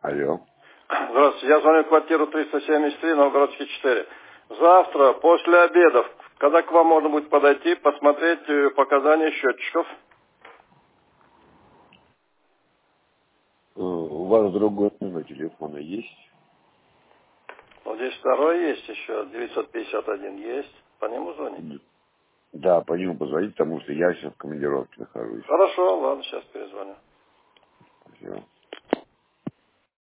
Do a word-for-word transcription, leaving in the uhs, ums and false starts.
Алло. Здравствуйте, я звоню в квартиру триста семьдесят три, Новгородский четыре. Завтра, после обедов, когда к вам можно будет подойти, посмотреть показания счетчиков? У вас другой номер телефона есть? Вот здесь второй есть еще, девятьсот пятьдесят один есть. По нему звонить? Да, по нему позвонить, потому что я сейчас в командировке нахожусь. Хорошо, ладно, сейчас перезвоню. Все.